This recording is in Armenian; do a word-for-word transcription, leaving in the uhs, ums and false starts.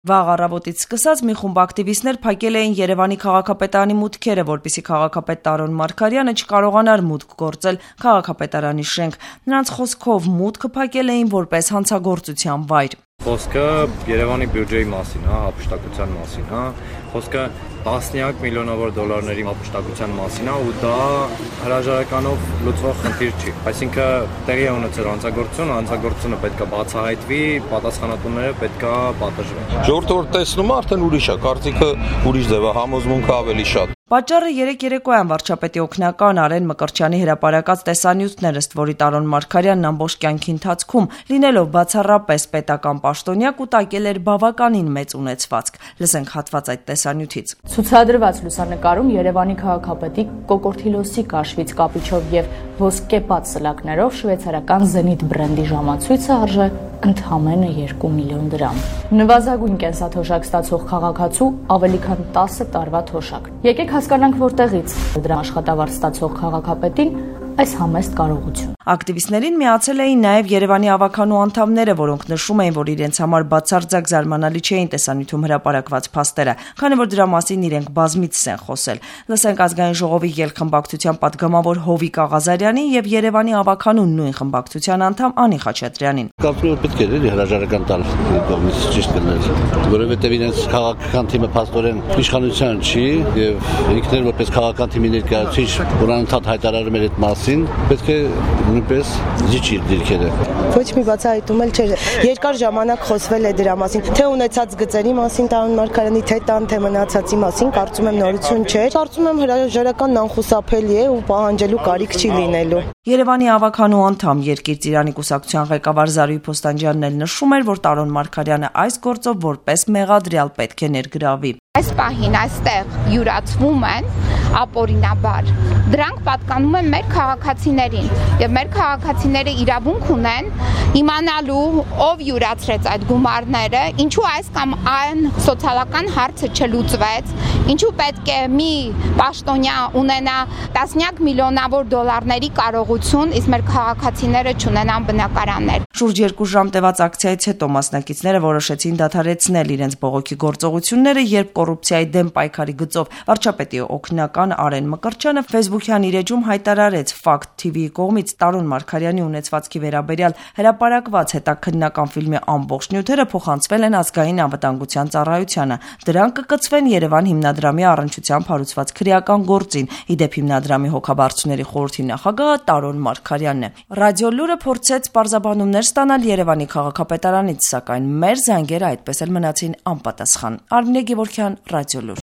Վաղ առավոտից սկսած մի խումբ ակտիվիստներ փակել էին Երևանի քաղաքապետարանի մուտքերը, որպեսզի քաղաքապետ Տարոն Մարգարյանը չկարողանար մուտք գործել քաղաքապետարանի շենք։ Նրանց խոսքով մուտքը փակել էին որպես հանցագործության վայր։ Խոսքը Երևանի բյուջեի մասին, հա, հափշտակության մասին, հա, խոսքը տասնյակ միլիոնավոր դոլարների հափշտակության մասին է ու դա հրաժարականով լուծվող խնդիր չի։ Այսինքն տեղի է ունեցել հանցագործություն, հանցագործությունը պետք է բացահայտվի, պատասխանատուները պետք է պատժվեն։ Ժողովուրդը որ տեսնում է, արդեն ուրիշ է, կարծիքը ուրիշ ձև է, համոզմունքը ավելի շատ։ Պատճառը երեկ երեկոյան վարչապետի օգնական Արեն Մկրտչյանի հրապարակած տեսանյութներ, ըստ որի Տարոն Մարգարյանն ամբողջ կյանքի ընթացքում լինելով բացառապես պետական պաշտոնյակ ուտակել էր բավականին մեծ ունեցվածք։ Լսենք հատված այդ տեսանյութից։ Ցուցադրված լուսանկարում Երևանի քաղաքապետի կոկորտիլոսի կաշվից կապիչով եւ ոսկեպատ սլակներով շվեյցարական Zenit բրենդի ժամացույցը արժե ընդամենը երկու միլիոն դրամ։ Նվազագույն կենսաթոշակ ստացող քաղաքացու ավելի քան տասը տարվա թոշակ։ Եկեք հասկանանք որտեղից դրա աշխատավարձ ստացող քաղաքապետին այս համեստ կարողություն։ Ակտիվիստներին միացել էին նաև Երևանի ավականու անդամները, որոնք նշում էին, որ իրենց համար բացարձակ զարմանալի չէին տեսանյութում հրապարակված փաստերը, քանի որ դրա մասին իրենք բազմիցս են խոսել։ Լսենք Ազգային ժողովի ելխմբակցության падգամավոր Հովիկ Աղազարյանին եւ Երևանի ավականու նույն խմբակցության անդամ Անի Խաչատրյանին։ Կարծում եմ պետք է հրաժարական տալ կողմից ճիշտ կներ, որովհետեւ իրենց քաղաքական թիմը փաստորեն իշխանության չի եւ ինքներ որպես քաղաքական թիմի ներկայացուցիչ, որ անընդհատ հայտարարում էր այդ մասին, պետք է նույնպես զիջի դիրքերը։ Ոչ մի բացահայտում էլ չէր։ Երկար ժամանակ խոսվել է դրա մասին, թե ունեցած գծերի մասին Տարոն Մարգարյանի, թե տան, թե մնացածի մասին, կարծում եմ նորություն չէ։ Կարծում եմ հրաժարականն անխուսափելի է ու պահանջելու կարիք չի լինելու։ Երևանի ավականու անդամ Երկիր Ծիրանի կուսակցության ղեկավար Զարուհի Փոստանջյանն էլ նշում էր, որ Տարոն Մարգարյանը այս գործով որպես մեղադրյալ պետք է ներգրավվի։ Այս պահին այստեղ յուրացվում են ապօրինաբար։ Դրանք պատկանում են մեր քաղաքացիներին եւ մեր քաղաքացիները իրավունք ունեն իմանալու ով յուրացրեց այդ գումարները, ինչու այս կամ այն սոցիալական հարցը չլուծվեց, ինչու պետք է մի պաշտոնյա ունենա տասնյակ միլիոնավոր դոլարների կարողություն, իսկ մեր քաղաքացիները չունենան բնակարաններ։ Շուրջ երկու ժամ տևած ակցիայից հետո մասնակիցները որոշեցին դադարեցնել իրենց բողոքի գործողությունները, երբ կոռուպցիայի դեմ պայքարի գծով վարչապետի օգնական Արեն Մկրտչյանը Facebook-յան իր էջում հայտարարեց Fact T V-ի կողմից Տարոն Մարգարյանի ունեցվածքի վերաբերյալ հրապարակված հետաքննական ֆիլմի ամբողջ նյութերը փոխանցվել են Ազգային անվտանգության ծառայությանը։ Դրանք կկցվեն Երևան հիմնադրամի առնչությամբ հարուցված քրեական գործին։ Ի դեպ հիմնադրամի հոգաբարձուների խորհրդի նախագահը Տարոն Մարգարյանն է։ Ռադիո լուրը փորձեց պարզաբանումներ ստանալ Երևանի քաղաքապետարանից, սակայն մեր զանգերը այդպես էլ մնացին անպատասխան։ Արմինե Գևորգյան, Ռադիո լուր։